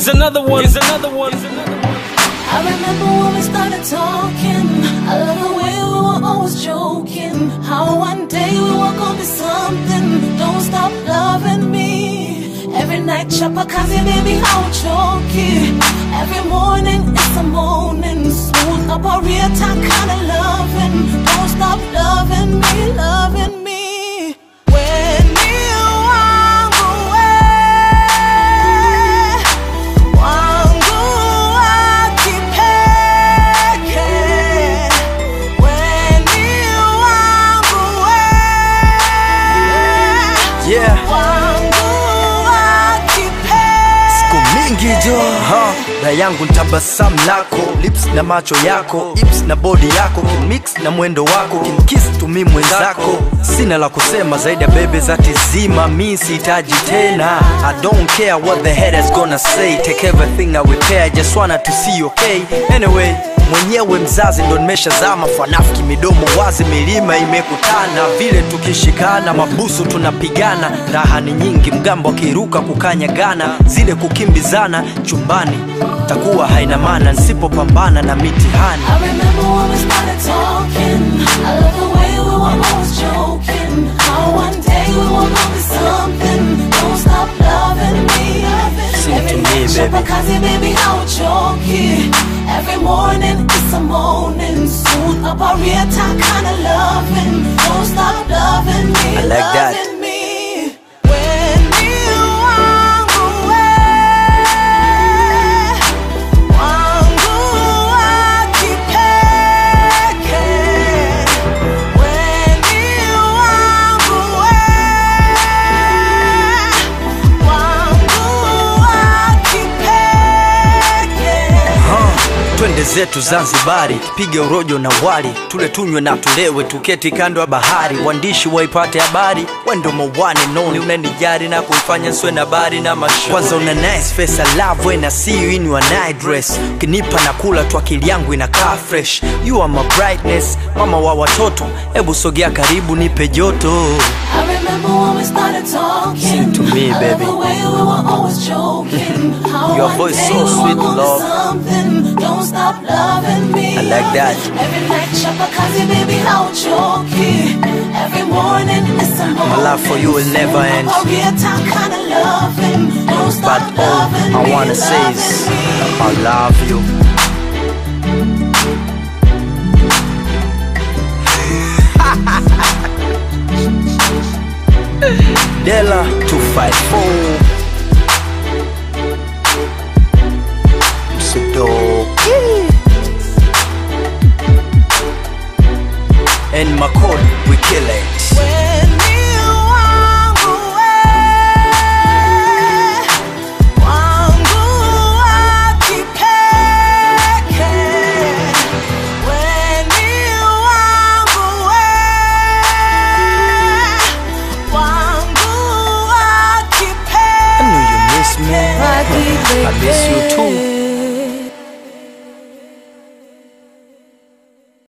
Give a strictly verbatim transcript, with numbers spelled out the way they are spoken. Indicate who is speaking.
Speaker 1: Here's another one. Here's another one.
Speaker 2: I remember when we started talking. I love the way we were always joking. How one day we were gonna be something. Don't stop loving me. Every night chapakazi baby how choky. Every morning it's a morning. Smooth up a real time kind of loving. Don't stop loving me, loving me. When you walk away, wangu akipeke. When you walk away,
Speaker 3: yeah.
Speaker 2: wangu akipeke.
Speaker 3: Siku mingi jo ha na yangu ntabasamu lako, lips na macho yako, hips na body yako, kimix na mwendo wako, kimkiss tumi mwenzako. Sina la kusema zaidi ya bebe za tizima, mi sihitaji tena. I don't care what the head is gonna say, take everything I repair, just wanna to see you okay. Anyway, mwenyewe mzazi ndo nimesha zama, fanafiki midomo wazi, milima imekutana. Vile tukishikana mabusu tunapigana, raha ni nyingi mgambo akiruka kukanyagana. Zile kukimbizana chumbani takuwa haina maana nisipopambana na mitihani.
Speaker 2: I remember when we started talking. I love the way we were always joking. How one day we were gonna be something. Don't stop loving me.
Speaker 3: Sing to me, baby.
Speaker 2: Chapakazi baby how choky. Every morning it's a morning. Soon up a real time kind of loving. Don't stop loving me,
Speaker 3: I like that.
Speaker 2: loving me. When you walk away, wangu akipeke. When you walk away, wangu akipeke.
Speaker 3: huh. Twende zetu Zanzibari, piga urojo na wali, tule tunywe na tulewe, tuketi kando ya bahari. Waandishi waipate habari, wendo mwane noni. Unanijari na kuifanya swe na bari na masho. Kwanza una nice face, I love when I see you in your night dress. Ukinipa na kula tu akili yangu inakaa fresh. You are my brightness, mama wa watoto. Ebu sogea karibu nipe joto.
Speaker 2: I remember when we started talking.
Speaker 3: Sing to me,
Speaker 2: I
Speaker 3: baby.
Speaker 2: love the way we were always joking. How
Speaker 3: Your
Speaker 2: one
Speaker 3: voice
Speaker 2: day
Speaker 3: so
Speaker 2: we were
Speaker 3: sweet,
Speaker 2: gonna be
Speaker 3: love.
Speaker 2: something. Don't stop loving me.
Speaker 3: I like that.
Speaker 2: Every night chapakazi baby how choky. Every morning it's a morning.
Speaker 3: My love for you will never end.
Speaker 2: A real time kind of loving. Don't stop
Speaker 3: But all
Speaker 2: loving
Speaker 3: I
Speaker 2: me,
Speaker 3: wanna say is
Speaker 2: loving me.
Speaker 3: I love you. Della two five four Sudoku and my code we kill it.
Speaker 2: When you walk away, wangu akipeke. When you walk away, wangu akipeke.
Speaker 3: I know you miss me. I miss you